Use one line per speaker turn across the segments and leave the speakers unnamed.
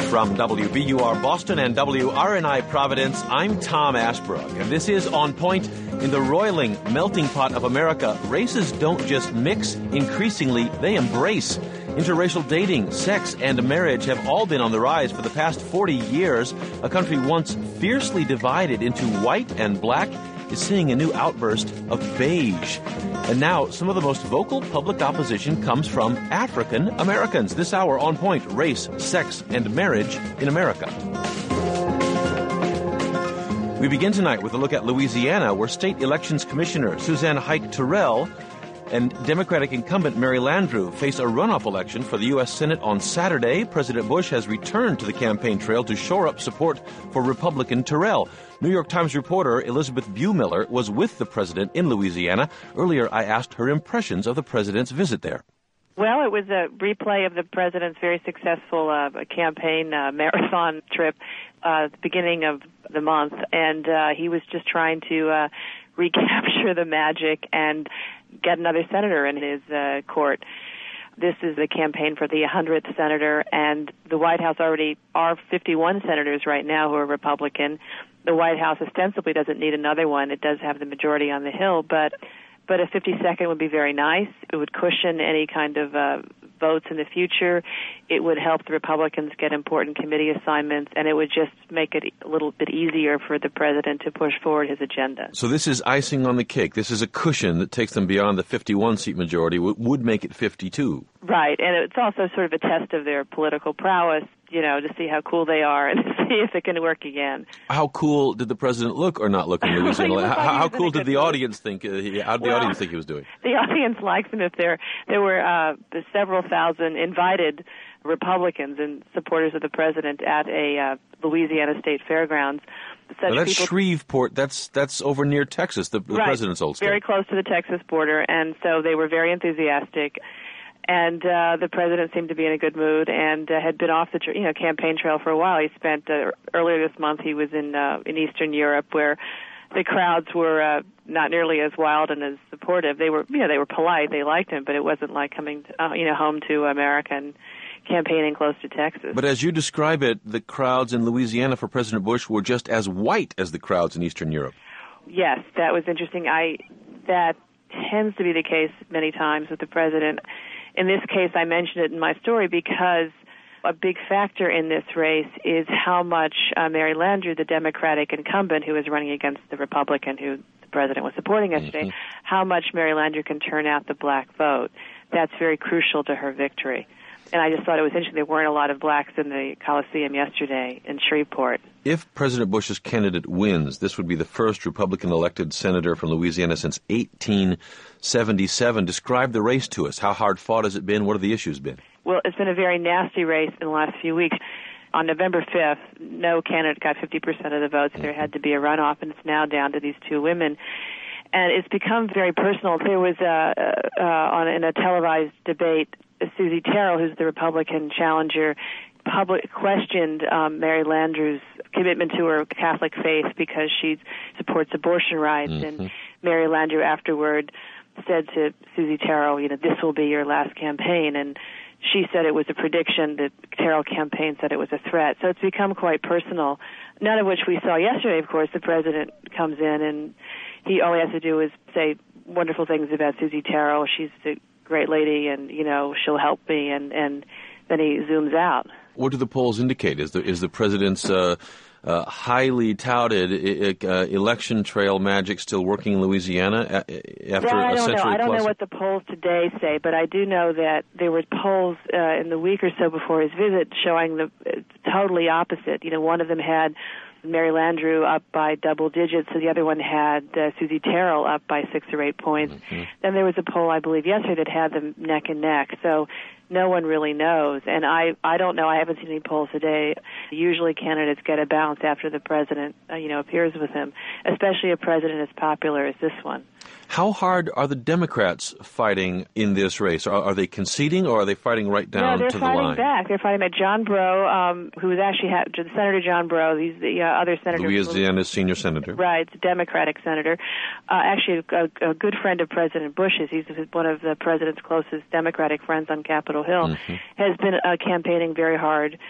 From WBUR Boston and WRNI Providence, I'm Tom Ashbrook, and this is On Point. In the roiling melting pot of America, races don't just mix, increasingly they embrace. Interracial dating, sex, and marriage have all been on the rise for the past 40 years. A country once fiercely divided into white and black is seeing a new outburst of beige. And now, some of the most vocal public opposition comes from African Americans. This hour, On Point, race, sex, and marriage in America. We begin tonight with a look at Louisiana, where State Elections Commissioner Suzanne Hike Terrell and Democratic incumbent Mary Landrieu face a runoff election for the U.S. Senate on Saturday. President Bush has returned to the campaign trail to shore up support for Republican Terrell. New York Times reporter Elizabeth Buemiller was with the president in Louisiana. Earlier, I asked her impressions of the president's visit there.
Well, it was a replay of the president's very successful campaign marathon trip at the beginning of the month, and he was just trying to recapture the magic and get another senator in his court. This is the campaign for the 100th senator, and the White House already are 51 senators right now who are Republican. The White House ostensibly doesn't need another one. It does have the majority on the Hill, but a 52nd would be very nice. It would cushion any kind of votes in the future. It would help the Republicans get important committee assignments, and it would just make it a little bit easier for the president to push forward his agenda.
So this is icing on the cake. This is a cushion that takes them beyond the 51-seat majority, would make it 52.
Right, and it's also sort of a test of their political prowess, to see how cool they are and to see if it can work again.
How cool did the president look or not look in Louisiana? How cool did the audience think? How did the audience think he was doing?
The audience liked him. If there were several thousand invited Republicans and supporters of the president at a Louisiana State Fairgrounds.
Well, that's Shreveport. That's over near Texas, the
right,
president's old state.
Very close to the Texas border, and so they were very enthusiastic. And the president seemed to be in a good mood and had been off the campaign trail for a while. He spent earlier this month. He was in Eastern Europe, where the crowds were not nearly as wild and as supportive. They were polite. They liked him, but it wasn't like coming home to America and campaigning close to Texas.
But as you describe it, the crowds in Louisiana for President Bush were just as white as the crowds in Eastern Europe.
Yes, that was interesting. That tends to be the case many times with the president. In this case, I mentioned it in my story because a big factor in this race is how much Mary Landrieu, the Democratic incumbent who is running against the Republican who the president was supporting yesterday, how much Mary Landrieu can turn out the black vote. That's very crucial to her victory. And I just thought it was interesting. There weren't a lot of blacks in the Coliseum yesterday in Shreveport.
If President Bush's candidate wins, this would be the first Republican-elected senator from Louisiana since 1877. Describe the race to us. How hard fought has it been? What have the issues been?
Well, it's been a very nasty race in the last few weeks. On November 5th, no candidate got 50% of the votes. There had to be a runoff, and it's now down to these two women. And it's become very personal. There was in a televised debate, Susie Terrell, who's the Republican challenger, questioned Mary Landrieu's commitment to her Catholic faith because she supports abortion rights. And Mary Landrieu afterward said to Susie Terrell, this will be your last campaign. And she said it was a prediction. The Terrell campaign said it was a threat. So it's become quite personal, none of which we saw yesterday, of course. The president comes in, and all he has to do is say wonderful things about Susie Terrell. She's a great lady, and, she'll help me, and then he zooms out.
What do the polls indicate? Is the president's highly touted election trail magic still working in Louisiana after a century plus?
I don't know what the polls today say, but I do know that there were polls in the week or so before his visit showing the totally opposite. One of them had Mary Landrieu up by double digits, so the other one had Susie Terrell up by 6 or 8 points. Then there was a poll, I believe, yesterday that had them neck and neck. So no one really knows. And I don't know. I haven't seen any polls today. Usually candidates get a bounce after the president, appears with him, especially a president as popular as this one.
How hard are the Democrats fighting in this race? Are they conceding, or are they fighting right down to the line?
No, they're fighting back. They're fighting back. John Breaux, who was actually Senator John Breaux, he's the other senator.
Louisiana's senior senator.
Right, Democratic senator. Actually, a good friend of President Bush's. He's one of the president's closest Democratic friends on Capitol Hill. Has been campaigning very hard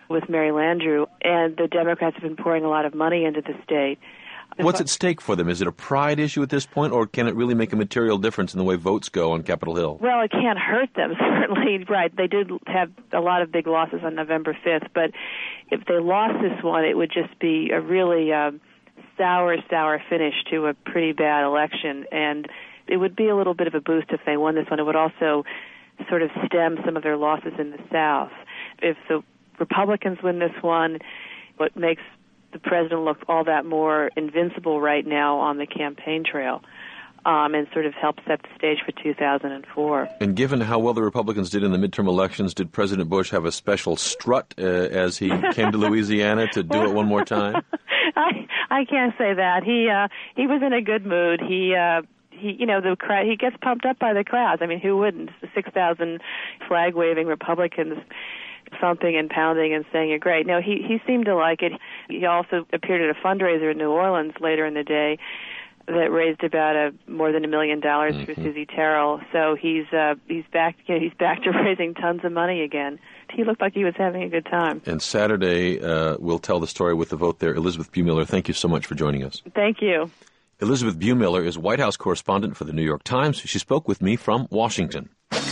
with Mary Landrieu, and the Democrats have been pouring a lot of money into the state.
What's at stake for them? Is it a pride issue at this point, or can it really make a material difference in the way votes go on Capitol Hill?
Well, it can't hurt them, certainly. Right. They did have a lot of big losses on November 5th, but if they lost this one, it would just be a really sour finish to a pretty bad election, and it would be a little bit of a boost if they won this one. It would also sort of stem some of their losses in the South. If the Republicans win this one, what makes the president look all that more invincible right now on the campaign trail, and sort of help set the stage for 2004.
And given how well the Republicans did in the midterm elections, did President Bush have a special strut as he came to Louisiana to do it one more time?
I can't say that. He was in a good mood. He the crowd, he gets pumped up by the crowds. I mean, who wouldn't? The 6,000 flag-waving Republicans thumping and pounding and saying you're great. No, he seemed to like it. He also appeared at a fundraiser in New Orleans later in the day that raised about more than $1 million for Susie Terrell. So he's back. He's back to raising tons of money again. He looked like he was having a good time. And
Saturday, we'll tell the story with the vote there. Elizabeth Buemiller, thank you so much for joining us.
Thank you.
Elizabeth Buemiller is White House correspondent for the New York Times. She spoke with me from Washington.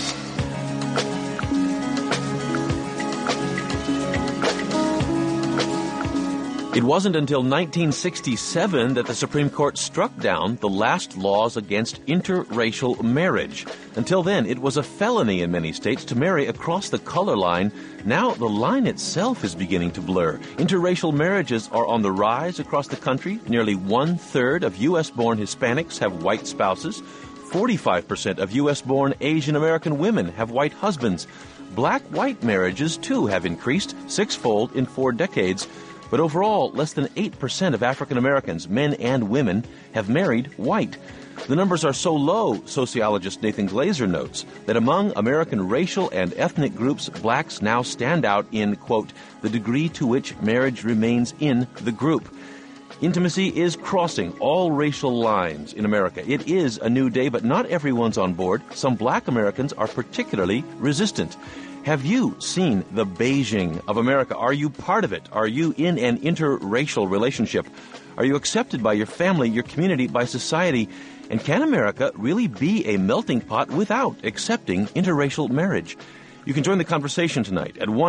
It wasn't until 1967 that the Supreme Court struck down the last laws against interracial marriage. Until then, it was a felony in many states to marry across the color line. Now, the line itself is beginning to blur. Interracial marriages are on the rise across the country. Nearly one-third of U.S.-born Hispanics have white spouses. 45% of U.S.-born Asian American women have white husbands. Black-white marriages, too, have increased sixfold in 4 decades. But overall, less than 8% of African Americans, men and women, have married white. The numbers are so low, sociologist Nathan Glazer notes, that among American racial and ethnic groups, blacks now stand out in, quote, the degree to which marriage remains in the group. Intimacy is crossing all racial lines in America. It is a new day, but not everyone's on board. Some black Americans are particularly resistant. Have you seen the Beijing of America? Are you part of it? Are you in an interracial relationship? Are you accepted by your family, your community, by society? And can America really be a melting pot without accepting interracial marriage? You can join the conversation tonight at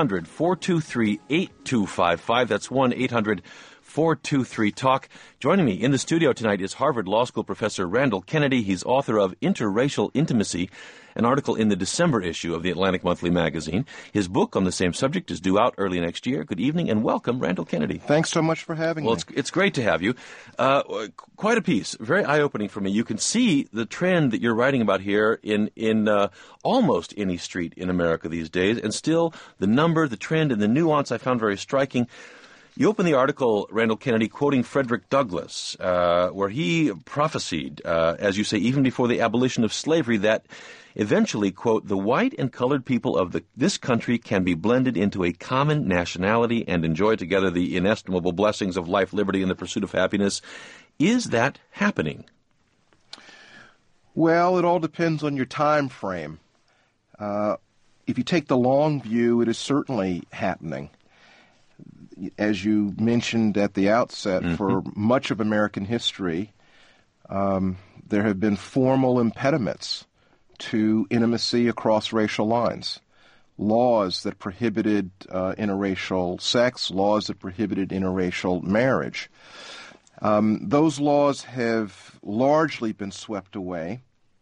1-800-423-8255. That's 1-800-423-TALK. Joining me in the studio tonight is Harvard Law School professor Randall Kennedy. He's author of Interracial Intimacy, an article in the December issue of the Atlantic Monthly magazine. His book on the same subject is due out early next year. Good evening and welcome, Randall Kennedy.
Thanks so much for having me.
Well, it's great to have you. Quite a piece, very eye-opening for me. You can see the trend that you're writing about here in almost any street in America these days, and still the number, the trend, and the nuance I found very striking. You open the article, Randall Kennedy, quoting Frederick Douglass, where he prophesied, as you say, even before the abolition of slavery, that eventually, quote, the white and colored people of this country can be blended into a common nationality and enjoy together the inestimable blessings of life, liberty, and the pursuit of happiness. Is that happening?
Well, it all depends on your time frame. If you take the long view, it is certainly happening. As you mentioned at the outset, for much of American history, there have been formal impediments to intimacy across racial lines. Laws that prohibited interracial sex, laws that prohibited interracial marriage. Those laws have largely been swept away.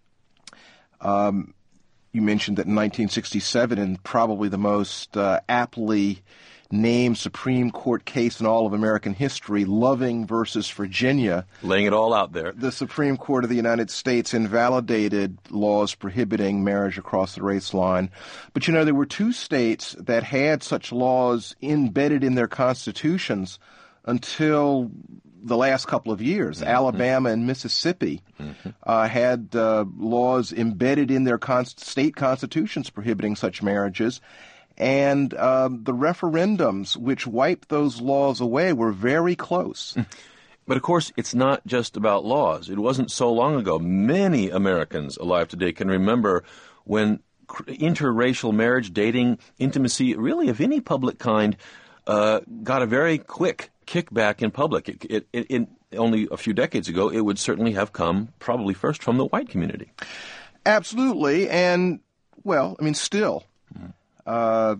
You mentioned that in 1967, and probably the most aptly named Supreme Court case in all of American history, Loving versus Virginia.
Laying it all out there.
The Supreme Court of the United States invalidated laws prohibiting marriage across the race line. But, you know, there were 2 states that had such laws embedded in their constitutions until the last couple of years. Alabama and Mississippi had laws embedded in their state constitutions prohibiting such marriages. And the referendums which wiped those laws away were very close.
But, of course, it's not just about laws. It wasn't so long ago. Many Americans alive today can remember when interracial marriage, dating, intimacy, really of any public kind, got a very quick kickback in public. It only a few decades ago, it would certainly have come probably first from the white community.
Absolutely, and well, I mean, still, there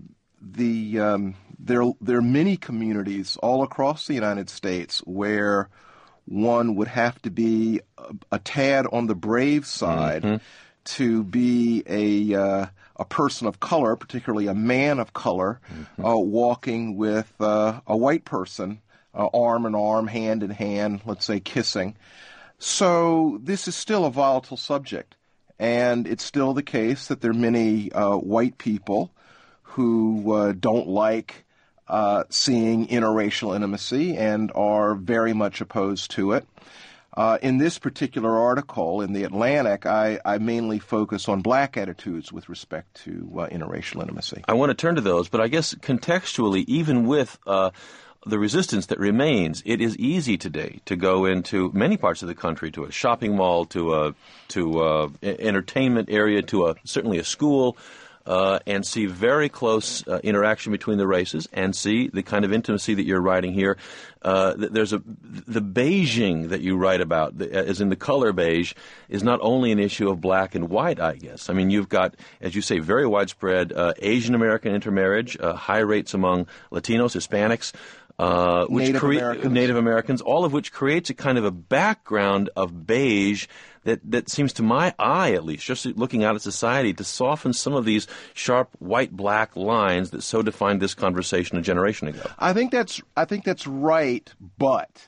are many communities all across the United States where one would have to be a tad on the brave side to be a person of color, particularly a man of color, walking with a white person, arm in arm, hand in hand, let's say kissing. So this is still a volatile subject, and it's still the case that there are many white people who don't like seeing interracial intimacy and are very much opposed to it. In this particular article in The Atlantic, I mainly focus on black attitudes with respect to interracial intimacy.
I want to turn to those, but I guess contextually, even with the resistance that remains, it is easy today to go into many parts of the country, to a shopping mall, to a entertainment area, to certainly a school, and see very close interaction between the races, and see the kind of intimacy that you're writing here. The beiging that you write about, as in the color beige, is not only an issue of black and white, I guess. I mean, you've got, as you say, very widespread Asian American intermarriage, high rates among Latinos, Hispanics,
Native
Americans, all of which creates a kind of a background of beige that seems to my eye, at least, just looking out at society, to soften some of these sharp white-black lines that so defined this conversation a generation ago.
I think that's right, but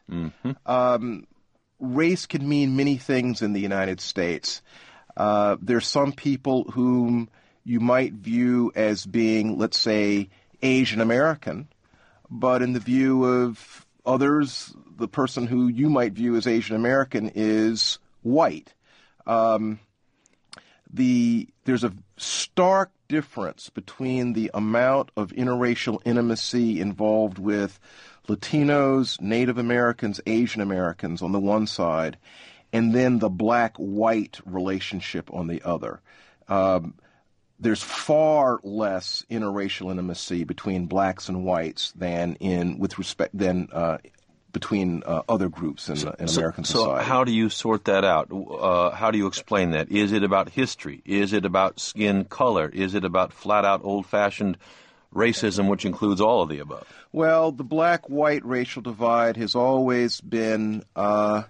race can mean many things in the United States. There's some people whom you might view as being, let's say, Asian American, but in the view of others, the person who you might view as Asian American is white. There's a stark difference between the amount of interracial intimacy involved with Latinos, Native Americans, Asian Americans on the one side, and then the black-white relationship on the other. There's far less interracial intimacy between blacks and whites than between other groups in American society.
So how do you sort that out? How do you explain that? Is it about history? Is it about skin color? Is it about flat-out old-fashioned racism, which includes all of the above?
Well, the black-white racial divide has always been the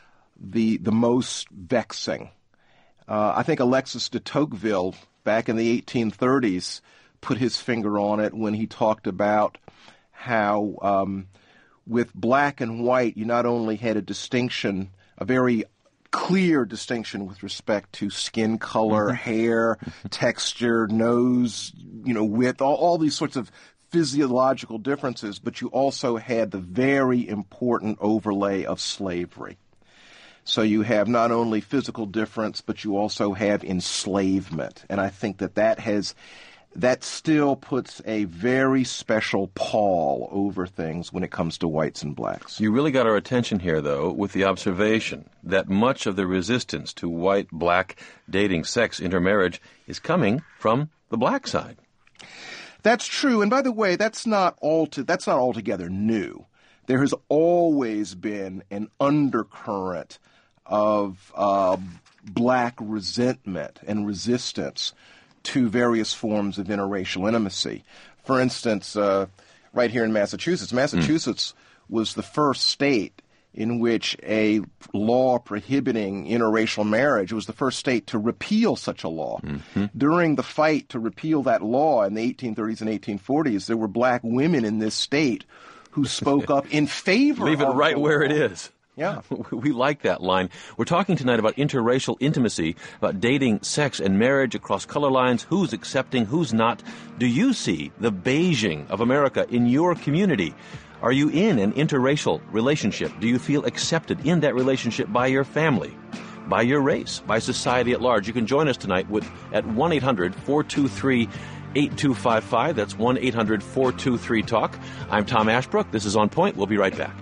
most vexing. I think Alexis de Tocqueville, back in the 1830s, put his finger on it when he talked about how with black and white, you not only had a distinction, a very clear distinction with respect to skin color, hair, texture, nose, width, all these sorts of physiological differences, but you also had the very important overlay of slavery. So you have not only physical difference, but you also have enslavement. And I think that still puts a very special pall over things when it comes to whites and blacks.
You really got our attention here, though, with the observation that much of the resistance to white-black dating, sex, intermarriage is coming from the black side.
That's true. And by the way, that's not altogether new. There has always been an undercurrent of black resentment and resistance to various forms of interracial intimacy. For instance, right here in Massachusetts was the first state in which a law prohibiting interracial marriage was the first state to repeal such a law. During the fight to repeal that law in the 1830s and 1840s, there were black women in this state who spoke up in favor of
Leave it right where it is.
Yeah.
We like that line. We're talking tonight about interracial intimacy, about dating, sex, and marriage across color lines, who's accepting, who's not. Do you see the beiging of America in your community? Are you in an interracial relationship? Do you feel accepted in that relationship by your family, by your race, by society at large? You can join us tonight at 1-800-423-8255. That's 1-800-423-TALK. I'm Tom Ashbrook. This is On Point. We'll be right back.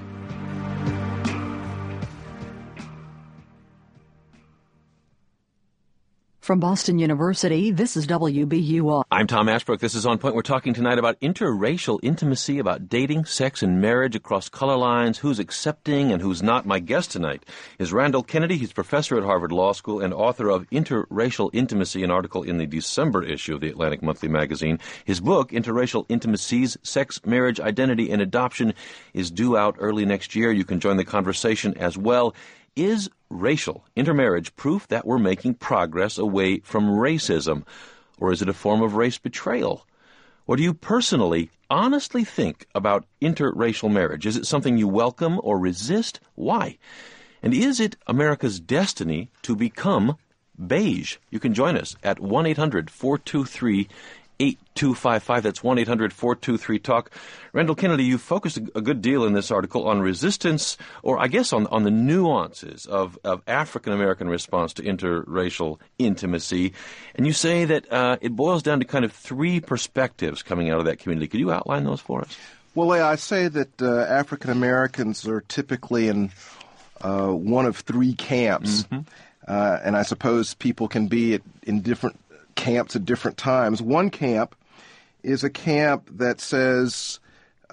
From Boston University, this is WBUR.
I'm Tom Ashbrook. This is On Point. We're talking tonight about interracial intimacy, about dating, sex, and marriage across color lines, who's accepting and who's not. My guest tonight is Randall Kennedy. He's professor at Harvard Law School and author of Interracial Intimacy, an article in the December issue of the Atlantic Monthly magazine. His book, Interracial Intimacies, Sex, Marriage, Identity, and Adoption, is due out early next year. You can join the conversation as well. Is racial intermarriage proof that we're making progress away from racism? Or is it a form of race betrayal? What do you personally, honestly think about interracial marriage? Is it something you welcome or resist? Why? And is it America's destiny to become beige? You can join us at 1-800-423-8255. That's 1-800-423-TALK. Randall Kennedy, you focused a good deal in this article on resistance, or I guess on the nuances of African-American response to interracial intimacy. And you say that it boils down to kind of three perspectives coming out of that community. Could you outline those for us?
Well, I say that African-Americans are typically in one of three camps. Mm-hmm. And I suppose people can be in different camps at different times. One camp is a camp that says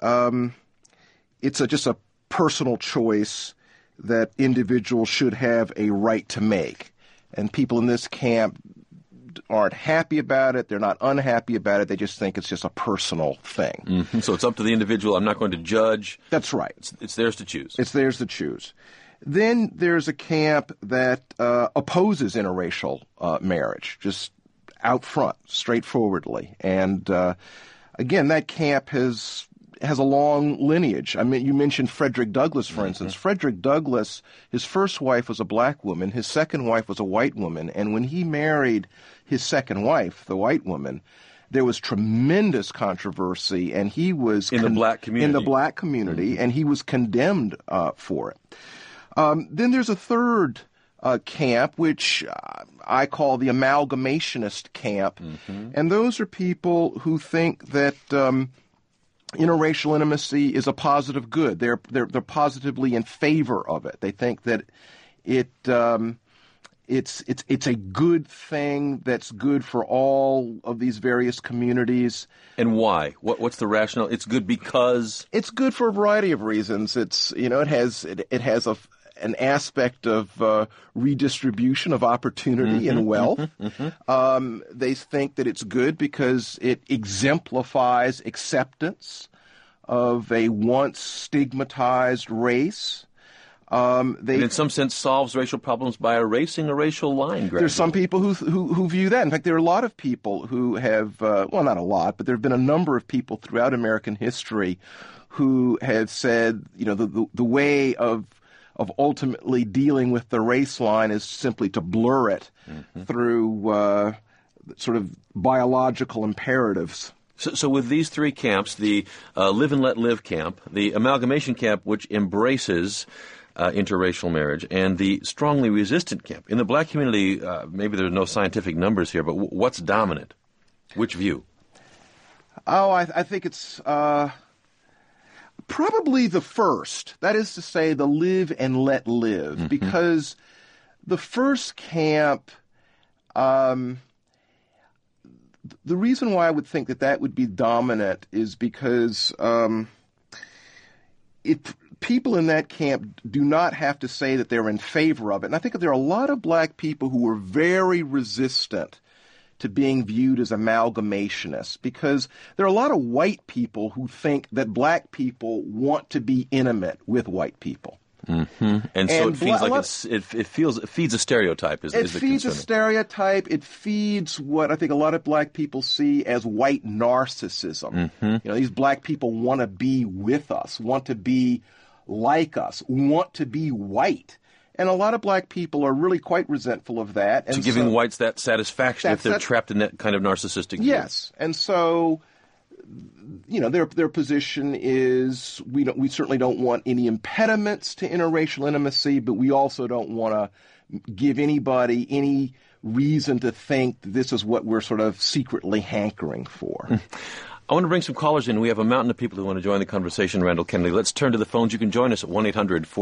it's just a personal choice that individuals should have a right to make. And people in this camp aren't happy about it. They're not unhappy about it. They just think it's just a personal thing.
Mm-hmm. So it's up to the individual. I'm not going to judge.
That's right.
It's theirs to choose.
It's theirs to choose. Then there's a camp that opposes interracial marriage, just out front, straightforwardly. And again, that camp has a long lineage. I mean, you mentioned Frederick Douglass, for instance. Frederick Douglass, his first wife was a black woman. His second wife was a white woman. And when he married his second wife, the white woman, there was tremendous controversy, and he was
in the black community,
and he was condemned for it. Then there's a third camp, which I call the amalgamationist camp, and those are people who think that interracial intimacy is a positive good. They're positively in favor of it. They think that it's a good thing that's good for all of these various communities.
And why? What's the rationale? It's good because
it's good for a variety of reasons. It's it has an aspect of redistribution of opportunity and wealth. They think that it's good because it exemplifies acceptance of a once stigmatized race.
And in some sense solves racial problems by erasing a racial line gradually.
There's some people who view that. In fact, there are a lot of people who have, well, not a lot, but there have been a number of people throughout American history who have said, the way of ultimately dealing with the race line is simply to blur it through sort of biological imperatives.
So with these three camps, the live and let live camp, the amalgamation camp, which embraces interracial marriage, and the strongly resistant camp. In the black community, maybe there are no scientific numbers here, but what's dominant? Which view?
Oh, I think it's probably the first. That is to say, the live and let live. Because the first camp, the reason why I would think that would be dominant is because people in that camp do not have to say that they're in favor of it. And I think that there are a lot of black people who are very resistant to being viewed as amalgamationists, because there are a lot of white people who think that black people want to be intimate with white people.
And so it feels like it feeds a stereotype.
It feeds a stereotype. It feeds what I think a lot of black people see as white narcissism. These black people want to be with us, want to be like us, want to be white. And a lot of black people are really quite resentful of that. And
giving whites that satisfaction if they're trapped in that kind of narcissistic view.
Yes. And so, their position is we certainly don't want any impediments to interracial intimacy, but we also don't want to give anybody any reason to think that this is what we're sort of secretly hankering for.
I want to bring some callers in. We have a mountain of people who want to join the conversation, Randall Kennedy. Let's turn to the phones. You can join us at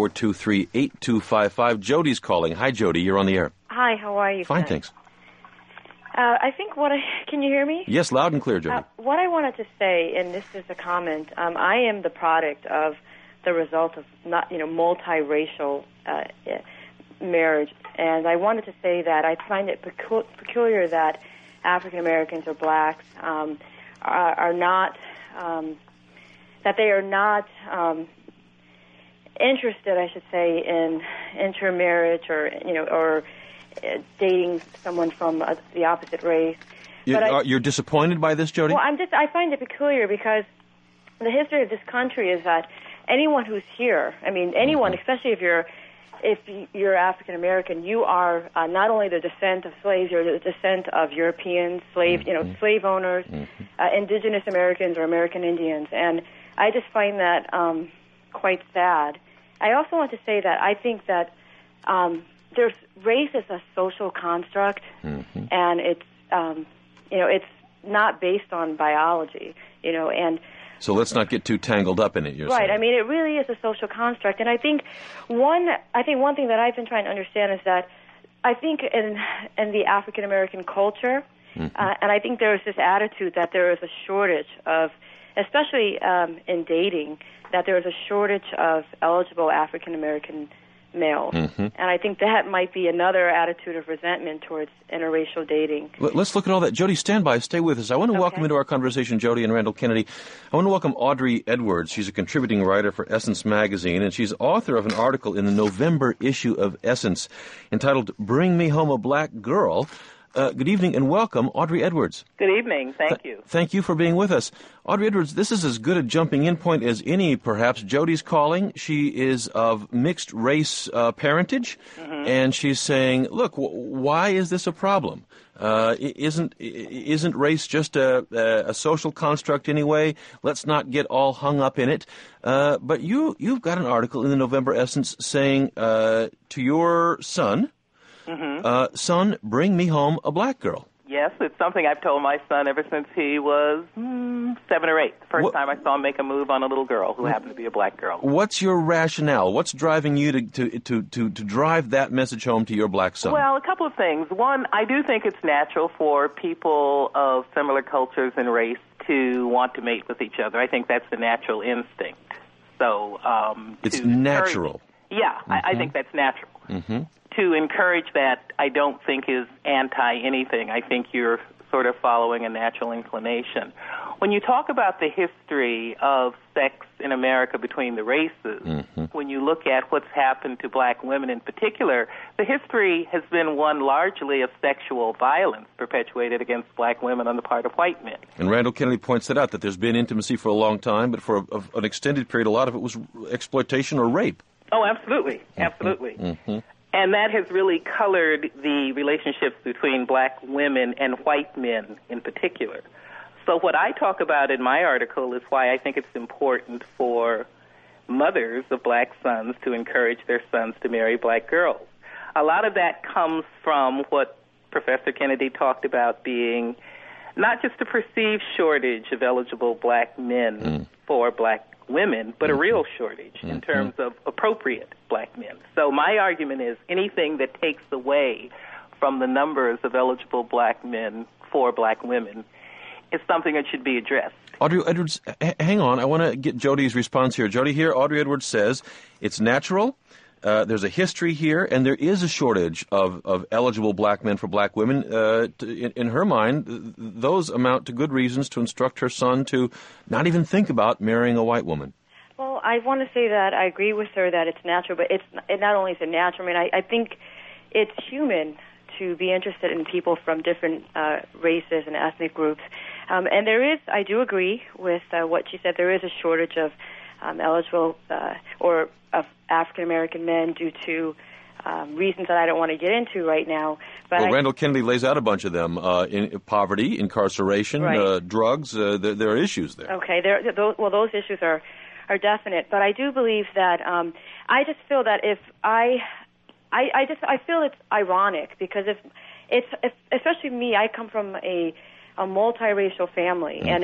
1-800-423-8255. Jody's calling. Hi, Jody. You're on the air.
Hi, how are you?
Fine, thanks.
I think can you hear me?
Yes, loud and clear, Jody.
What I wanted to say, and this is a comment, I am the product of the result of multiracial marriage, and I wanted to say that I find it peculiar that African Americans or blacks are not that they are not interested, I should say, in intermarriage or dating someone from the opposite race.
You're disappointed by this, Jody?
Well, I find it peculiar because the history of this country is that anyone who's here, anyone, especially if you're African American, you are not only the descent of slaves, you're the descent of Europeans, slave owners, indigenous Americans or American Indians, and I just find that quite sad. I also want to say that I think that race is a social construct, and it's not based on biology, and.
So let's not get too tangled up in it. You're
right.
saying.
It really is a social construct, and I think one thing that I've been trying to understand is that I think in the African American culture, and I think there is this attitude that there is a shortage of, especially in dating, that there is a shortage of eligible African American males, and I think that might be another attitude of resentment towards interracial dating.
Let's look at all that. Jody, stand by. Stay with us. I want to welcome into our conversation Jody and Randall Kennedy. I want to welcome Audrey Edwards. She's a contributing writer for Essence Magazine, and she's author of an article in the November issue of Essence entitled Bring Me Home a Black Girl. Good evening and welcome, Audrey Edwards.
Good evening. Thank you.
Thank you for being with us. Audrey Edwards, this is as good a jumping-in point as any, perhaps. Jody's calling. She is of mixed-race parentage, and she's saying, look, why is this a problem? Isn't race just a social construct anyway? Let's not get all hung up in it. But you've got an article in the November Essence saying to your son, son, bring me home a black girl.
Yes, it's something I've told my son ever since he was 7 or 8. The first time I saw him make a move on a little girl who happened to be a black girl.
What's your rationale? What's driving you to drive that message home to your black son?
Well, a couple of things. One, I do think it's natural for people of similar cultures and race to want to mate with each other. I think that's the natural instinct. So
it's natural.
Yeah, I think that's natural. To encourage that, I don't think is anti-anything. I think you're sort of following a natural inclination. When you talk about the history of sex in America between the races, when you look at what's happened to black women in particular, the history has been one largely of sexual violence perpetuated against black women on the part of white men.
And Randall Kennedy points that out, that there's been intimacy for a long time, but for an extended period, a lot of it was exploitation or rape.
Oh, absolutely. Absolutely. And that has really colored the relationships between black women and white men in particular. So what I talk about in my article is why I think it's important for mothers of black sons to encourage their sons to marry black girls. A lot of that comes from what Professor Kennedy talked about being not just a perceived shortage of eligible black men for black women, but a real shortage in terms of appropriate black men. So my argument is anything that takes away from the numbers of eligible black men for black women is something that should be addressed.
Audrey Edwards, hang on. I want to get Jody's response here. Jody, here, Audrey Edwards says it's natural. There's a history here, and there is a shortage of eligible black men for black women. In her mind, those amount to good reasons to instruct her son to not even think about marrying a white woman.
Well, I want to say that I agree with her that it's natural, but it not only is it natural. I think it's human to be interested in people from different races and ethnic groups. And there is, I do agree with what she said, there is a shortage of eligible or of African-American men due to reasons that I don't want to get into right now. But
Randall Kennedy lays out a bunch of them, in poverty, incarceration, drugs. There are issues there.
Okay, those issues are definite. But I do believe that I just feel that if I feel it's ironic because if especially me, I come from a multiracial family, and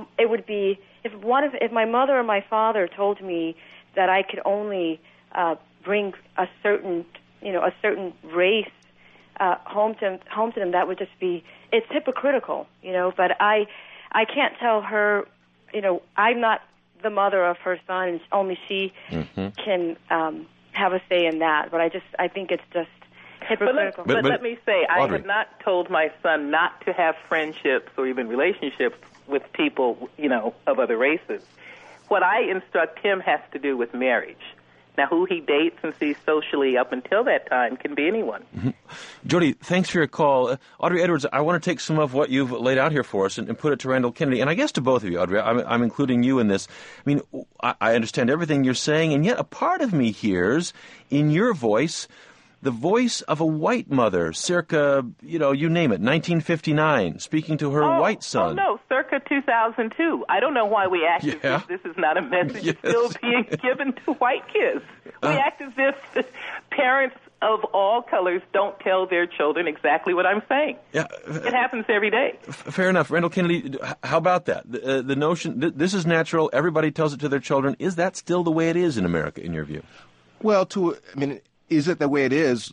if my mother or my father told me that I could only bring a certain race home to them, that would just be, it's hypocritical, but I can't tell her, I'm not the mother of her son, and only she can have a say in that, but I think it's just hypocritical.
But let me say, I have not told my son not to have friendships or even relationships with people, of other races. What I instruct him has to do with marriage. Now, who he dates and sees socially up until that time can be anyone.
Mm-hmm. Jody, thanks for your call. Audrey Edwards, I want to take some of what you've laid out here for us and put it to Randall Kennedy. And I guess to both of you, Audrey, I'm including you in this. I mean, I understand everything you're saying, and yet a part of me hears in your voice the voice of a white mother, circa, you name it, 1959, speaking to her white son.
Oh, no, circa 2002. I don't know why we act as if this is not a message still being given to white kids. We act as if parents of all colors don't tell their children exactly what I'm saying. Yeah, it happens every day.
Fair enough. Randall Kennedy, how about that? The notion that this is natural, everybody tells it to their children. Is that still the way it is in America, in your view?
Well, is it the way it is?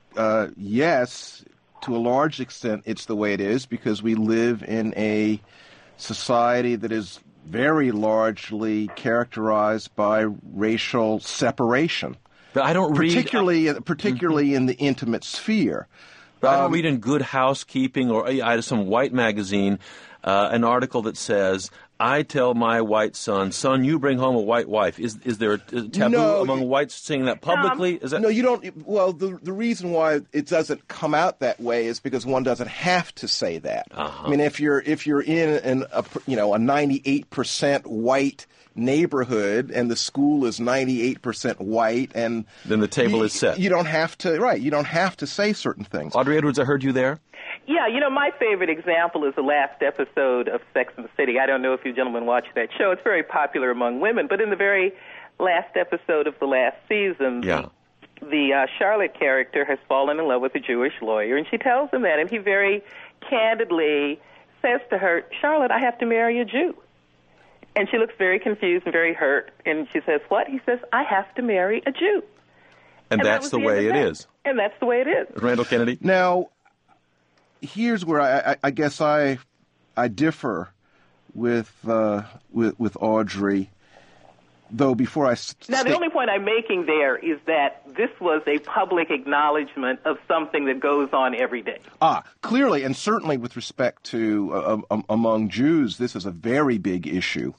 Yes, to a large extent it's the way it is because we live in a society that is very largely characterized by racial separation.
But I don't
particularly in the intimate sphere.
But I don't read in Good Housekeeping or some white magazine an article that says, I tell my white son, you bring home a white wife. Is there a taboo among whites saying that publicly?
No, you don't. Well, the reason why it doesn't come out that way is because one doesn't have to say that. I mean, if you're in a 98% white neighborhood and the school is 98% white, and
then the table is set.
You don't have to. You don't have to say certain things.
Audrey Edwards, I heard you there.
Yeah, my favorite example is the last episode of Sex and the City. I don't know if you gentlemen watch that show. It's very popular among women. But in the very last episode of the last season, the Charlotte character has fallen in love with a Jewish lawyer, and she tells him that. And he very candidly says to her, Charlotte, I have to marry a Jew. And she looks very confused and very hurt. And she says, what? He says, I have to marry a Jew.
And that's the way it is.
And that's the way it is.
Randall Kennedy?
Now, here's where I guess I differ with Audrey, though before I
Now, the only point I'm making there is that this was a public acknowledgement of something that goes on every day.
Clearly, and certainly with respect to among Jews, this is a very big issue.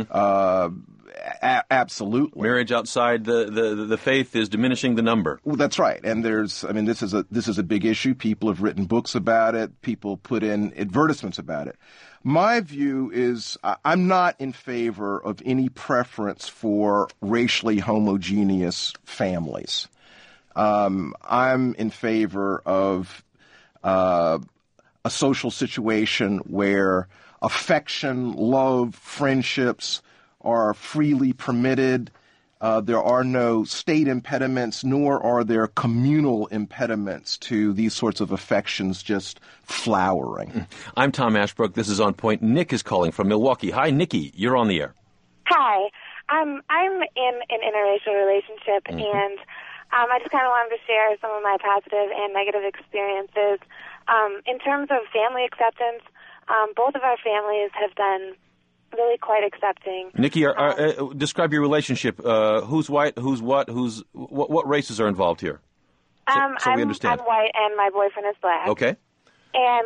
Absolutely.
Marriage outside the faith is diminishing the number.
Well, that's right. And this is a big issue. People have written books about it. People put in advertisements about it. My view is I'm not in favor of any preference for racially homogeneous families. I'm in favor of a social situation where affection, love, friendships are freely permitted. There are no state impediments, nor are there communal impediments to these sorts of affections just flowering.
I'm Tom Ashbrook. This is On Point. Nick is calling from Milwaukee. Hi, Nikki. You're on the air.
Hi. I'm in an interracial relationship, and I just kind of wanted to share some of my positive and negative experiences. In terms of family acceptance, both of our families have been really quite accepting.
Nikki, describe your relationship. Who's white? Who's what? What races are involved here? So we understand.
I'm white, and my boyfriend is black.
Okay.
And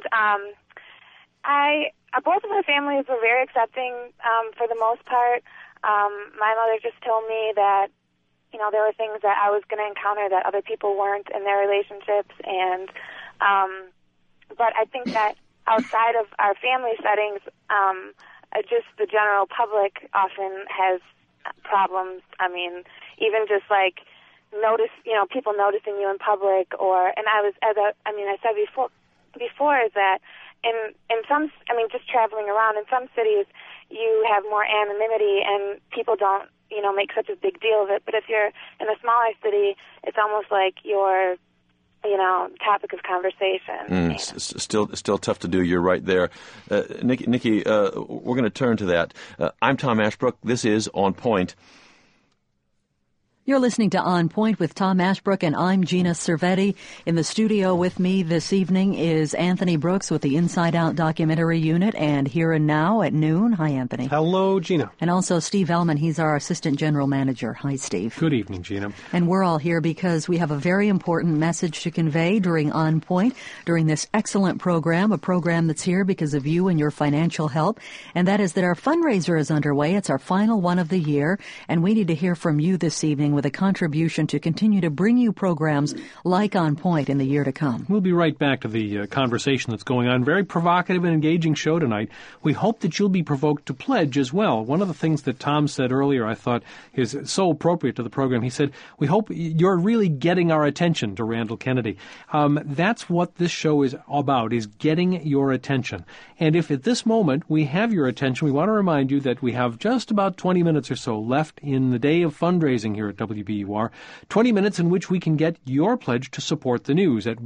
both of our families were very accepting for the most part. My mother just told me that there were things that I was going to encounter that other people weren't in their relationships, and but I think that outside of our family settings, just the general public often has problems. I mean, even just like people noticing you in public, and I said before is that in some, just traveling around in some cities, you have more anonymity and people don't, make such a big deal of it. But if you're in a smaller city, it's almost like you're topic of conversation.
Still tough to do. You're right there. Nikki, we're going to turn to that. I'm Tom Ashbrook. This is On Point.
You're listening to On Point with Tom Ashbrook, and I'm Gina Cervetti. In the studio with me this evening is Anthony Brooks with the Inside Out Documentary Unit, and Here and Now at noon. Hi, Anthony.
Hello, Gina.
And also Steve Ellman. He's our Assistant General Manager. Hi, Steve.
Good evening, Gina.
And we're all here because we have a very important message to convey during On Point, during this excellent program, a program that's here because of you and your financial help, and that is that our fundraiser is underway. It's our final one of the year, and we need to hear from you this evening with a contribution to continue to bring you programs like On Point in the year to come.
We'll be right back to the conversation that's going on. Very provocative and engaging show tonight. We hope that you'll be provoked to pledge as well. One of the things that Tom said earlier I thought is so appropriate to the program. He said, we hope you're really getting our attention, to Randall Kennedy. That's what this show is about, is getting your attention. And if at this moment we have your attention, we want to remind you that we have just about 20 minutes or so left in the day of fundraising here at WBUR, 20 minutes in which we can get your pledge to support the news at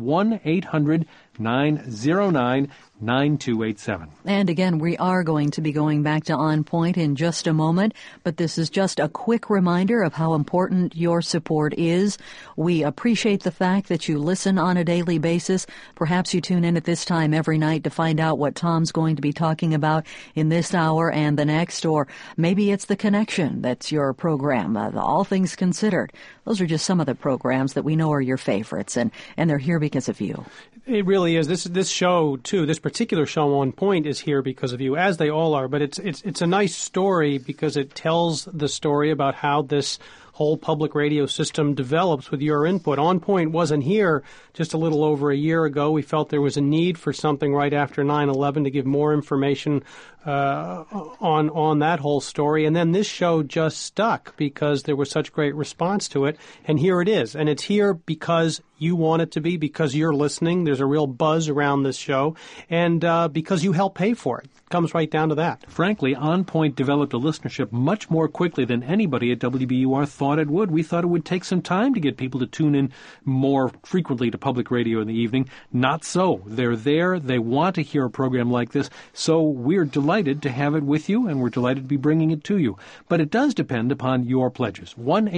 1-800-909-9287.
And again, we are going to be going back to On Point in just a moment, but this is just a quick reminder of how important your support is. We appreciate the fact that you listen on a daily basis. Perhaps you tune in at this time every night to find out what Tom's going to be talking about in this hour and the next, or maybe it's The Connection that's your program, the All Things Considered. Those are just some of the programs that we know are your favorites, and they're here because of you.
It really is. This show, too, this particular show On Point is here because of you, as they all are. But it's a nice story because it tells the story about how this whole public radio system develops with your input. On Point wasn't here just a little over a year ago. We felt there was a need for something right after 9/11 to give more information on that whole story. And then this show just stuck because there was such great response to it. And here it is. And it's here because you want it to be, because you're listening. There's a real buzz around this show. And because you help pay for it. It comes right down to that.
Frankly, On Point developed a listenership much more quickly than anybody at WBUR thought it would. We thought it would take some time to get people to tune in more frequently to public radio in the evening. Not so. They're there. They want to hear a program like this. So we're delighted to have it with you, and we're delighted to be bringing it to you. But it does depend upon your pledges.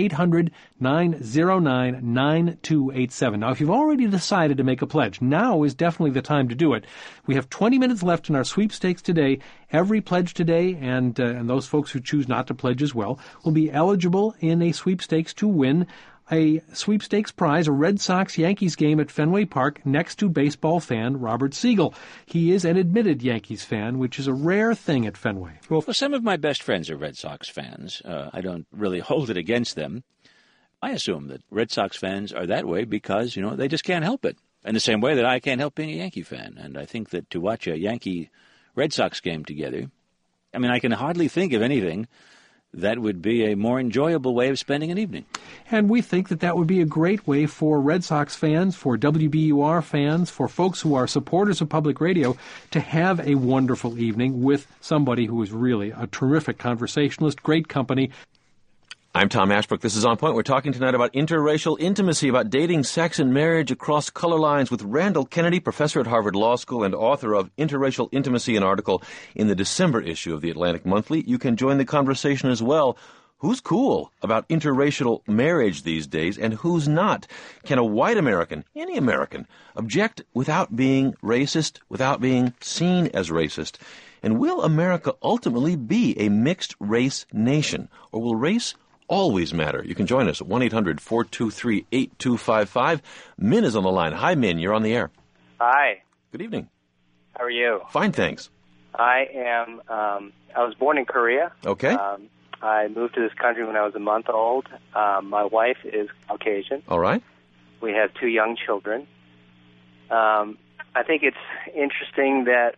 1-800-909-9287. Now, if you've already decided to make a pledge, now is definitely the time to do it. We have 20 minutes left in our sweepstakes today. Every pledge today, and those folks who choose not to pledge as well, will be eligible in a sweepstakes to win a sweepstakes prize, a Red Sox-Yankees game at Fenway Park next to baseball fan Robert Siegel. He is an admitted Yankees fan, which is a rare thing at Fenway.
Well, some of my best friends are Red Sox fans. I don't really hold it against them. I assume that Red Sox fans are that way because, they just can't help it. In the same way that I can't help being a Yankee fan. And I think that to watch a Yankee-Red Sox game together, I can hardly think of anything that would be a more enjoyable way of spending an evening.
And we think that that would be a great way for Red Sox fans, for WBUR fans, for folks who are supporters of public radio to have a wonderful evening with somebody who is really a terrific conversationalist, great company.
I'm Tom Ashbrook. This is On Point. We're talking tonight about interracial intimacy, about dating, sex, and marriage across color lines with Randall Kennedy, professor at Harvard Law School and author of Interracial Intimacy, an article in the December issue of the Atlantic Monthly. You can join the conversation as well. Who's cool about interracial marriage these days, and who's not? Can a white American, any American, object without being racist, without being seen as racist? And will America ultimately be a mixed-race nation, or will race always matter? You can join us at 1-800-423-8255. Min is on the line. Hi, Min. You're on the air.
Hi.
Good evening.
How are you?
Fine, thanks.
I am, I was born in Korea.
Okay.
I moved to this country when I was a month old. My wife is Caucasian.
All right.
We have 2 young children. I think it's interesting that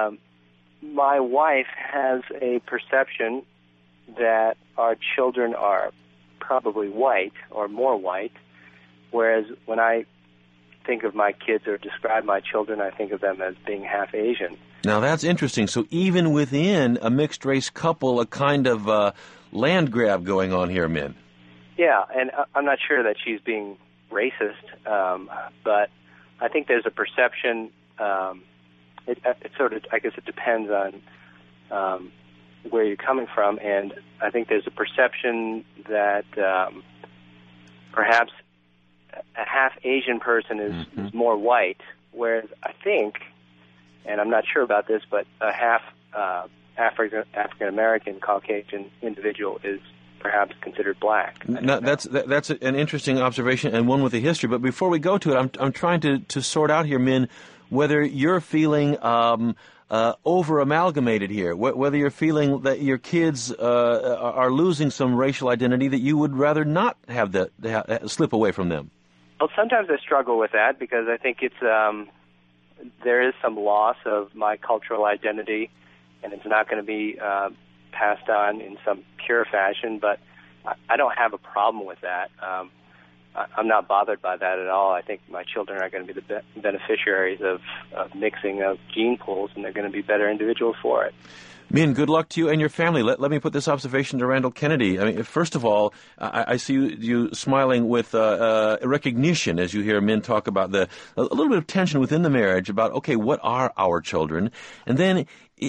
my wife has a perception that our children are probably white or more white, whereas when I think of my kids or describe my children, I think of them as being half Asian.
Now, that's interesting. So even within a mixed-race couple, a kind of land grab going on here, Min.
Yeah, and I'm not sure that she's being racist, but I think there's a perception. It sort of, I guess it depends on where you're coming from, and I think there's a perception that perhaps a half Asian person is more white, whereas I think, and I'm not sure about this, but a half African American Caucasian individual is perhaps considered black.
No, that's an interesting observation and one with a history. But before we go to it, I'm trying to sort out here, Min, whether you're feeling over amalgamated here, whether you're feeling that your kids are losing some racial identity that you would rather not have slip away from them.
Well, sometimes I struggle with that because I think it's there is some loss of my cultural identity, and it's not going to be passed on in some pure fashion, but I don't have a problem with that. I'm not bothered by that at all. I think my children are going to be the beneficiaries of mixing of gene pools, and they're going to be better individuals for it.
Min, good luck to you and your family. Let me put this observation to Randall Kennedy. I mean, first of all, I see you smiling with recognition as you hear Min talk about a little bit of tension within the marriage about, okay, what are our children? And then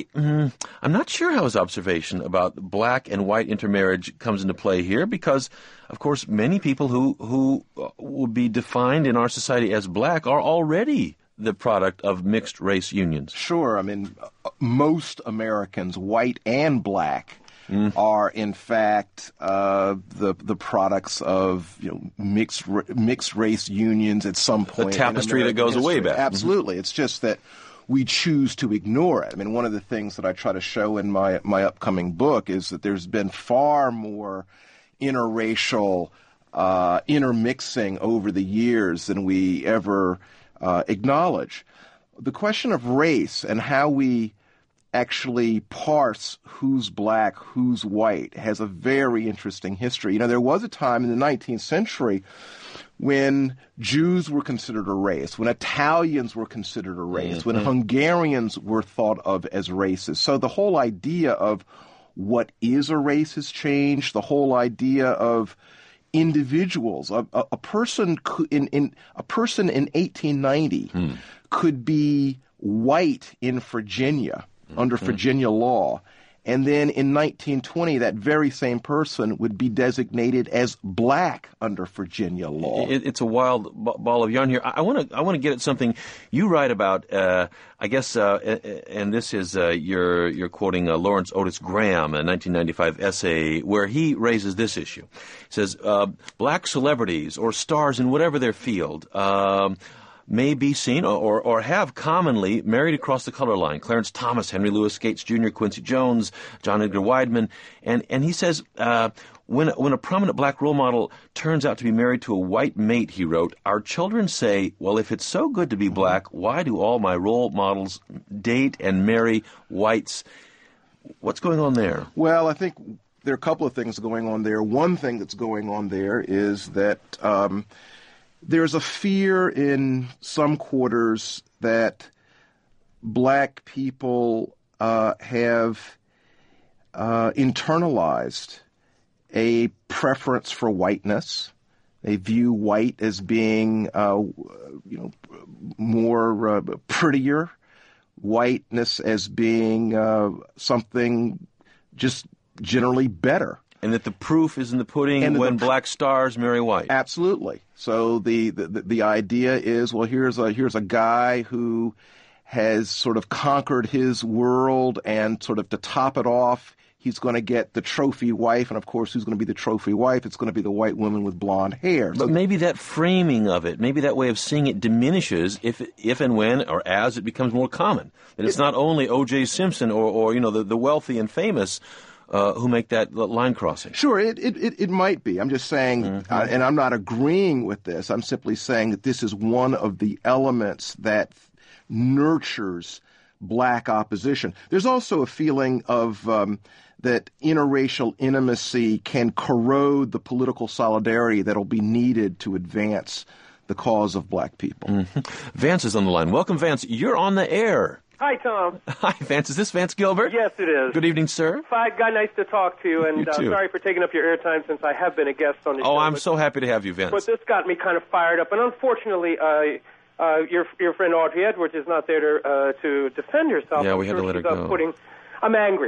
I'm not sure how his observation about black and white intermarriage comes into play here because, of course, many people who would be defined in our society as black are already the product of mixed-race unions.
Sure. I mean, most Americans, white and black, are in fact the products of mixed race unions at some point.
The tapestry that goes way back.
Absolutely. It's just that we choose to ignore it. I mean, one of the things that I try to show in my upcoming book is that there's been far more interracial intermixing over the years than we ever acknowledge. The question of race and how we actually parse who's black, who's white has a very interesting history. There was a time in the 19th century when Jews were considered a race, when Italians were considered a race, when Hungarians were thought of as races. So the whole idea of what is a race has changed. The whole idea of individuals, a person in 1890 could be white in Virginia under Virginia law, and then in 1920 that very same person would be designated as black under Virginia law.
It's a wild ball of yarn here. I want to get at something you write about. I guess, and this is you're quoting Lawrence Otis Graham, a 1995 essay where he raises this issue. He says black celebrities or stars in whatever their field may be seen or have commonly married across the color line. Clarence Thomas, Henry Louis Gates Jr., Quincy Jones, John Edgar Wideman. And he says when a prominent black role model turns out to be married to a white mate, he wrote, our children say, well, if it's so good to be black, why do all my role models date and marry whites? What's going on there?
Well, I think there are a couple of things going on there. One thing that's going on there is that there's a fear in some quarters that black people have internalized a preference for whiteness. They view white as being, more prettier, whiteness as being something just generally better.
And that the proof is in the pudding when black stars marry white.
Absolutely. So the idea is, well, here's a guy who has sort of conquered his world, and sort of to top it off, he's going to get the trophy wife, and of course, who's going to be the trophy wife? It's going to be the white woman with blonde hair.
But maybe that framing of it, maybe that way of seeing it diminishes if and when or as it becomes more common. That it's not only O.J. Simpson or the wealthy and famous who make that line crossing.
Sure, it might be. I'm just saying, and I'm not agreeing with this. I'm simply saying that this is one of the elements that nurtures black opposition. There's also a feeling of that interracial intimacy can corrode the political solidarity that'll be needed to advance the cause of black people.
Vance is on the line. Welcome, Vance. You're on the air.
Hi, Tom.
Hi, Vance. Is this Vance Gilbert?
Yes, it is.
Good evening, sir.
Guy, nice to talk to you, and
You too.
sorry for taking up your airtime since I have been a guest on the show.
Oh, I'm so happy to have you, Vance.
But this got me kind of fired up, and unfortunately, your friend Audrey Edwards is not there to defend herself.
Yeah, we had to let her go.
I'm angry.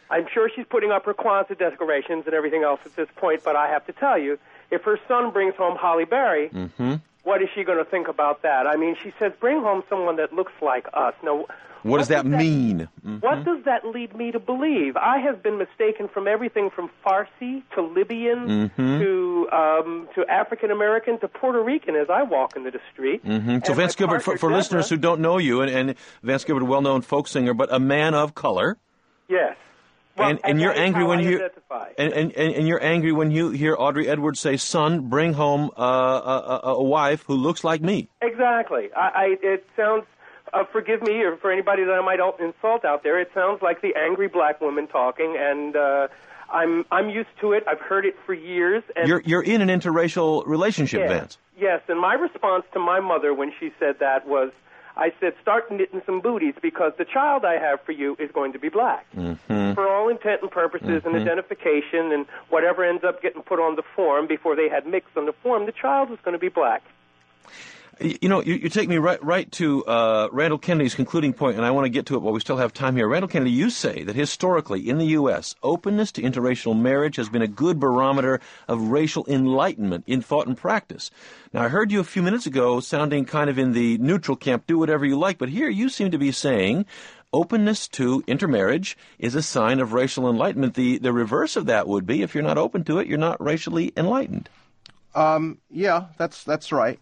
I'm sure she's putting up her Kwanzaa decorations and everything else at this point, but I have to tell you, if her son brings home Holly Berry, what is she going to think about that? I mean, she says, bring home someone that looks like us. Now,
what does that mean?
What does that lead me to believe? I have been mistaken from everything from Farsi to Libyan to African American to Puerto Rican as I walk into the street.
So Vance Gilbert, for listeners who don't know you, and Vance Gilbert, a well-known folk singer, but a man of color.
Yes. Well,
and you're angry when you
and
you're angry when you hear Audrey Edwards say, "Son, bring home a wife who looks like me."
Exactly. It sounds. Forgive me, or for anybody that I might insult out there, it sounds like the angry black woman talking, and I'm used to it. I've heard it for years. And
you're in an interracial relationship, Vance.
Yes, and my response to my mother when she said that was, I said, start knitting some booties because the child I have for you is going to be black. For all intent and purposes and identification and whatever ends up getting put on the form before they had mixed on the form, the child is going to be black.
You know, you take me right to Randall Kennedy's concluding point, and I want to get to it while we still have time here. Randall Kennedy, you say that historically in the U.S., openness to interracial marriage has been a good barometer of racial enlightenment in thought and practice. Now, I heard you a few minutes ago sounding kind of in the neutral camp, do whatever you like, but here you seem to be saying openness to intermarriage is a sign of racial enlightenment. The reverse of that would be if you're not open to it, you're not racially enlightened.
Yeah, that's right.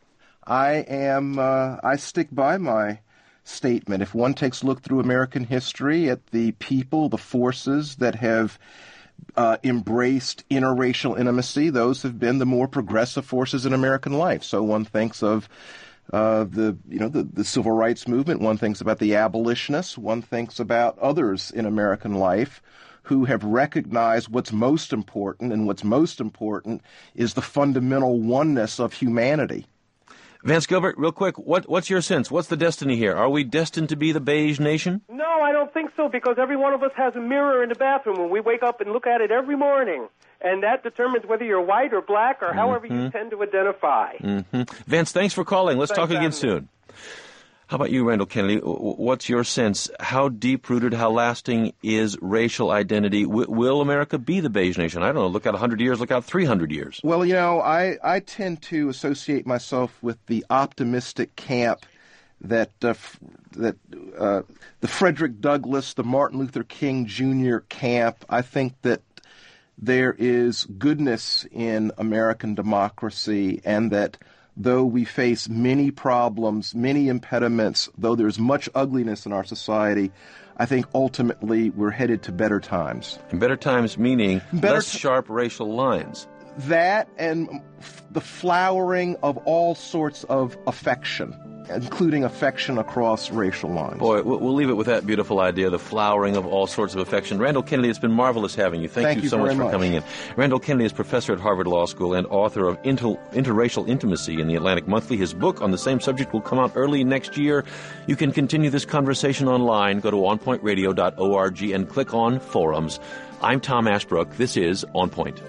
I stick by my statement. If one takes a look through American history at the people, the forces that have embraced interracial intimacy, those have been the more progressive forces in American life. So one thinks of the civil rights movement, one thinks about the abolitionists, one thinks about others in American life who have recognized what's most important, and what's most important is the fundamental oneness of humanity.
Vance Gilbert, real quick, what's your sense? What's the destiny here? Are we destined to be the beige nation?
No, I don't think so, because every one of us has a mirror in the bathroom when we wake up and look at it every morning. And that determines whether you're white or black or however you tend to identify.
Vance, thanks for calling. Let's talk again
Anthony.
soon. How about you, Randall Kennedy? What's your sense? How deep-rooted, how lasting is racial identity? Will America be the beige nation? I don't know. Look out 100 years, look out 300 years.
Well, I tend to associate myself with the optimistic camp that the Frederick Douglass, the Martin Luther King Jr. camp. I think that there is goodness in American democracy, and that though we face many problems, many impediments, though there's much ugliness in our society, I think ultimately we're headed to better times.
And better times meaning less sharp racial lines.
That and the flowering of all sorts of affection, including affection across racial lines.
Boy, we'll leave it with that beautiful idea, the flowering of all sorts of affection. Randall Kennedy, it's been marvelous having you. Thank you so much for coming in. Randall Kennedy is professor at Harvard Law School and author of Interracial Intimacy in the Atlantic Monthly. His book on the same subject will come out early next year. You can continue this conversation online. Go to onpointradio.org and click on Forums. I'm Tom Ashbrook. This is On Point.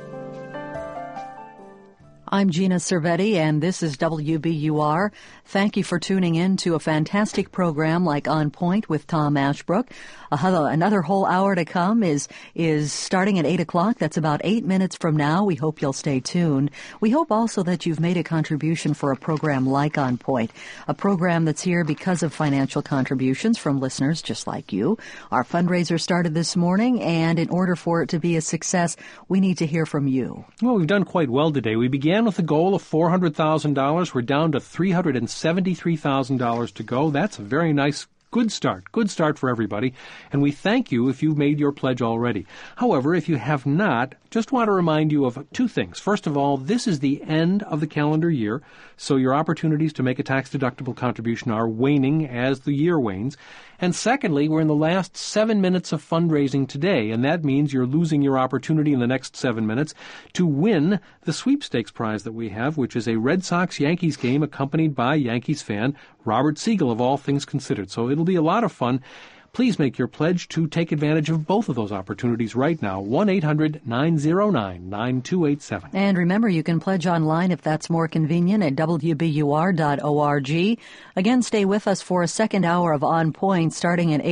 I'm Gina Cervetti, and this is WBUR. Thank you for tuning in to a fantastic program like On Point with Tom Ashbrook. Another whole hour to come is starting at 8 o'clock. That's about 8 minutes from now. We hope you'll stay tuned. We hope also that you've made a contribution for a program like On Point, a program that's here because of financial contributions from listeners just like you. Our fundraiser started this morning, and in order for it to be a success, we need to hear from you.
Well, we've done quite well today. We began with a goal of $400,000. We're down to $373,000 to go. That's a very nice Good start for everybody, and we thank you if you've made your pledge already. However, if you have not, just want to remind you of two things. First of all, this is the end of the calendar year, so your opportunities to make a tax-deductible contribution are waning as the year wanes. And secondly, we're in the last 7 minutes of fundraising today, and that means you're losing your opportunity in the next 7 minutes to win the sweepstakes prize that we have, which is a Red Sox-Yankees game accompanied by Yankees fan Robert Siegel of All Things Considered. So it'll be a lot of fun. Please make your pledge to take advantage of both of those opportunities right now. 1-800-909-9287.
And remember, you can pledge online if that's more convenient at WBUR.org. Again, stay with us for a second hour of On Point starting at 8.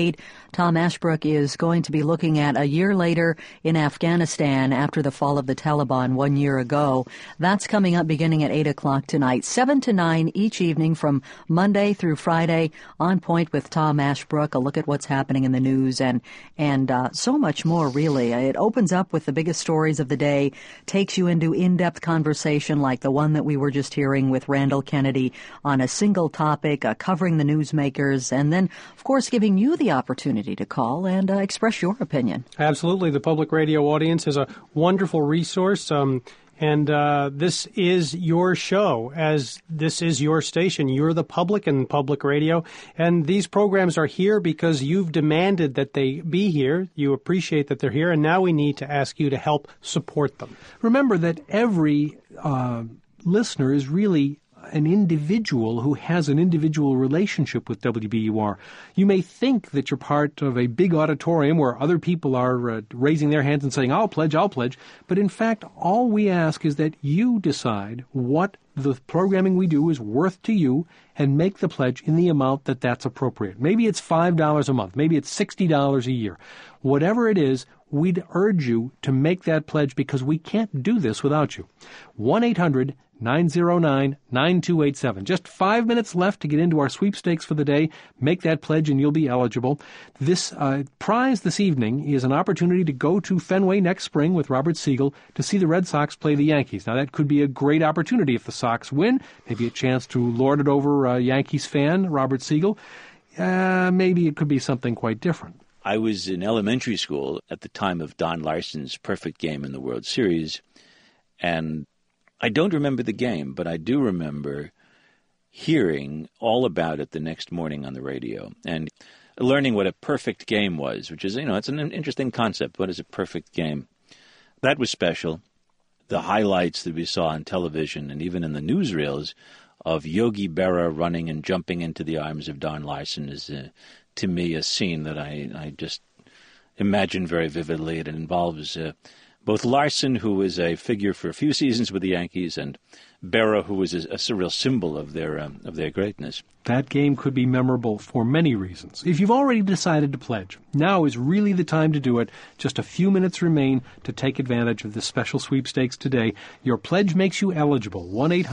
Tom Ashbrook is going to be looking at a year later in Afghanistan after the fall of the Taliban 1 year ago. That's coming up beginning at 8 o'clock tonight, 7 to 9 each evening from Monday through Friday. On Point with Tom Ashbrook, a look at what's happening in the news and so much more, really. It opens up with the biggest stories of the day, takes you into in-depth conversation like the one that we were just hearing with Randall Kennedy on a single topic, covering the newsmakers, and then, of course, giving you the opportunity to call and express your opinion.
Absolutely. The public radio audience is a wonderful resource. And this is your show, as this is your station. You're the public and public radio. And these programs are here because you've demanded that they be here. You appreciate that they're here. And now we need to ask you to help support them.
Remember that every listener is really an individual who has an individual relationship with WBUR. You may think that you're part of a big auditorium where other people are raising their hands and saying, I'll pledge, but in fact, all we ask is that you decide what the programming we do is worth to you and make the pledge in the amount that's appropriate. Maybe it's $5 a month, maybe it's $60 a year. Whatever it is, we'd urge you to make that pledge because we can't do this without you. 1-800-909-9287. Just 5 minutes left to get into our sweepstakes for the day. Make that pledge and you'll be eligible. This prize this evening is an opportunity to go to Fenway next spring with Robert Siegel to see the Red Sox play the Yankees. Now, that could be a great opportunity if the Sox win. Maybe a chance to lord it over a Yankees fan, Robert Siegel. Maybe it could be something quite different.
I was in elementary school at the time of Don Larson's perfect game in the World Series, and I don't remember the game, but I do remember hearing all about it the next morning on the radio and learning what a perfect game was, which is, it's an interesting concept. What is a perfect game? That was special. The highlights that we saw on television and even in the newsreels of Yogi Berra running and jumping into the arms of Don Larson is, to me, a scene that I just imagine very vividly. It involves both Larson, who is a figure for a few seasons with the Yankees, and Berra, who is a surreal symbol of their greatness.
That game could be memorable for many reasons. If you've already decided to pledge, now is really the time to do it. Just a few minutes remain to take advantage of this special sweepstakes today. Your pledge makes you eligible.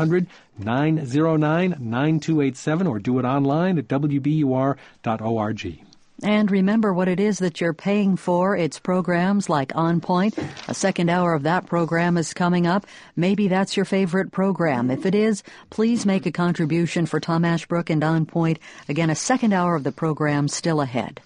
1-800-909-9287 or do it online at wbur.org.
And remember what it is that you're paying for. It's programs like On Point. A second hour of that program is coming up. Maybe that's your favorite program. If it is, please make a contribution for Tom Ashbrook and On Point. Again, a second hour of the program still ahead.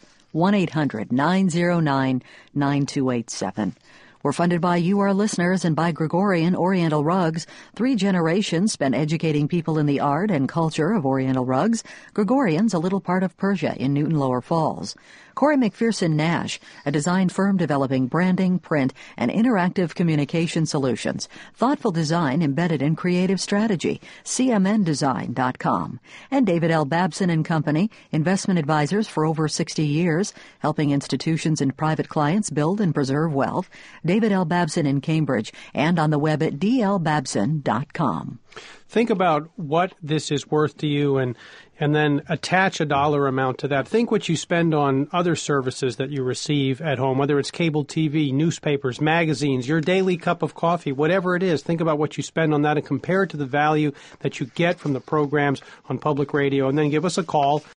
1-800-909-9287. We're funded by you, our listeners, and by Gregorian Oriental Rugs. 3 generations spent educating people in the art and culture of Oriental rugs. Gregorian's a little part of Persia in Newton Lower Falls. Corey McPherson Nash, a design firm developing branding, print, and interactive communication solutions. Thoughtful design embedded in creative strategy. CMNdesign.com. And David L. Babson and Company, investment advisors for over 60 years, helping institutions and private clients build and preserve wealth. David L. Babson in Cambridge, and on the web at dlbabson.com.
Think about what this is worth to you and then attach a dollar amount to that. Think what you spend on other services that you receive at home, whether it's cable TV, newspapers, magazines, your daily cup of coffee, whatever it is. Think about what you spend on that and compare it to the value that you get from the programs on public radio. And then give us a call,